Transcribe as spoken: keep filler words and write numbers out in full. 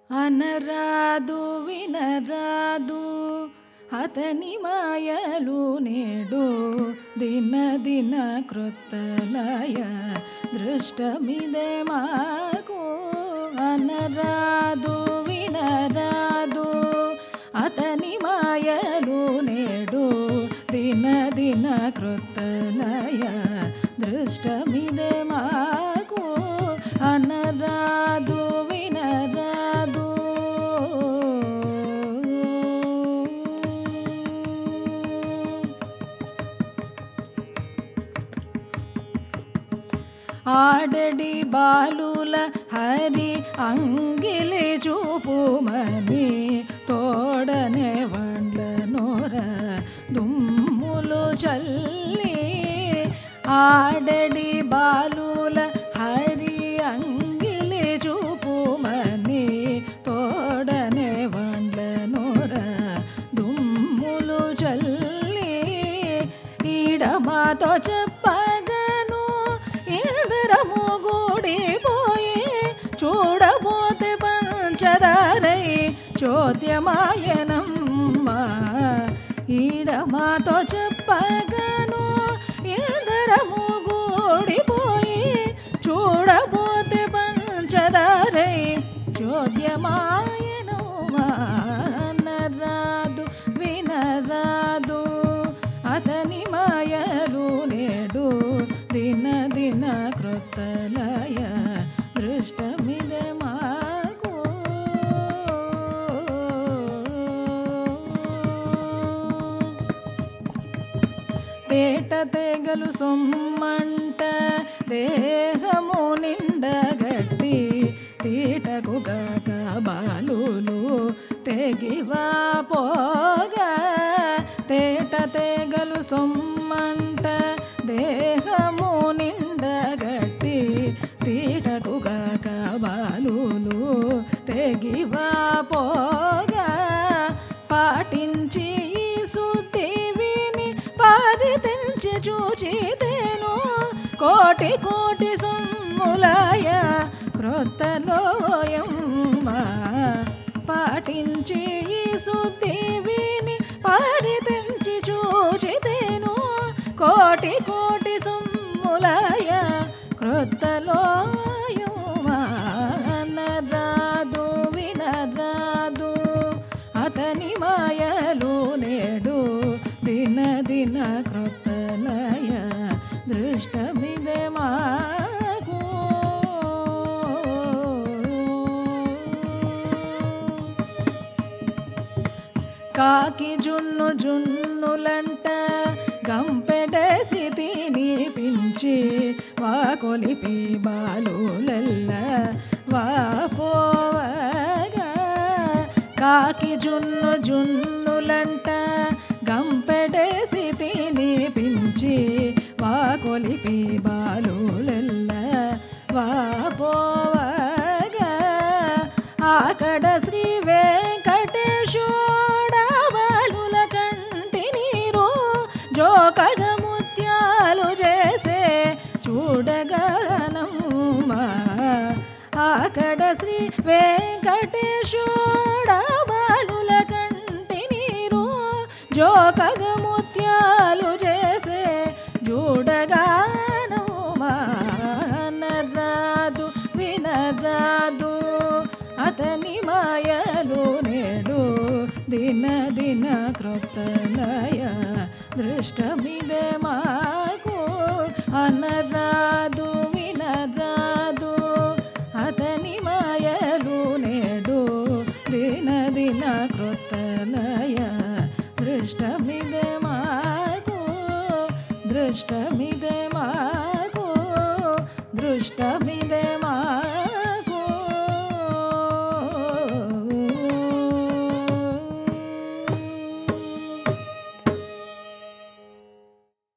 అనరాదు వినరాదు అతని మాయలు నేడు దిన దిన క్రొత్తలయ దృష్టమిదే మాకు. అనరాదు వినరాదు అతని మాయలు నేడు దిన దిన క్రొత్తలయ దృష్టమిదే మాకు. అనరాదు వినరాదు ఆడడి బాలుల హరి అంగిలి చూపుమని తోడనే వండ్ల నోర దుమ్ములు చల్లి. ఆడడి బాలుల హరి అంగిలి చూపుమని తోడనే వండ్ల నోర దుమ్ములు చల్లి. ఈడమాతో చెప్పగను ఇంద్రము గూడిపోయి చూడబోతే పంచదారై చోద్యమాయనమ్మ. ఈడమాతో చెప్పగను ఇంద్రము గూడిపోయి చూడబోతే పంచదారై చోద్యమాయనమ్మ. అనరాదు వినరాదు అతని మాయలు నేడు దిన దిన క్రొత్తలయ దృష్టమిదే మాకు. తేట తెగలు సొమ్మంట దేహము నిండగట్టి తీటకు గక బాలులు తెగివా పోగా. తేట తెగలు సొమ్మంట దేహము నిండగట్టి తీటకు గక బాలులు తెగివా పోగా. పాటించి ఈ శుద్ధి విని పారితించి చూచితేను కోటి కోటి సొమ్ములయ క్రొత్తలోయమ్మ. పాటించి ఈ శుద్ధి విని పారితించి చూచితేను కోటి కోటి సొమ్ములయ క్రొత్తలోయమ్మ. అనరాదు వినరాదు అతని మాయలు నేడు దిన దిన క్రొత్తలయ దృష్టమిదే మాకు. కాకి జున్ను జున్నులంట గంపెడేసి తినిపించి వాకొలిపి బాలులెల్ల వాపోవగా. కాకి జున్ను జున్నులంట గంపెడేసి తినిపించి వాకొలిపి బాలులెల్ల వాపోవగా. ఆకడ శ్రీ వెంకటేశోడ బాలుల కంటి నీరు జోకగ ముత్యాలు చేసే చూడగనమ్మ. ఆకడ శ్రీ వెంకటేశోడ బాలుల కంటి నీరు జోకగ ముత్యాలు చేసే చూడగనమ్మ. అనరాదు వినరాదు అతని మాయలు నేడు దిన దిన క్రొత్తలయ దృష్టమిదే మాకు. అనరాదు వినరాదు అతని మాయలు నేడు దిన దిన క్రొత్తలయ దృష్టమిదే మాకు. దృష్టమిదే